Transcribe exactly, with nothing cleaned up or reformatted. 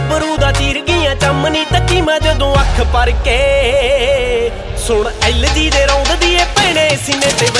ਗੱਭਰੂ ਦਾ ਚੀਰ ਗਈਆਂ ਚਮਨੀ ਤੱਕੀ ਮੈਂ ਜਦੋਂ ਅੱਖ ਭਰ ਕੇ। ਸੁਣ ਐਲ ਜੀ ਦੇ ਰੌਂਦ ਦੀ ਏ ਭੈਣੇ ਸੀਨੇ ਤੇ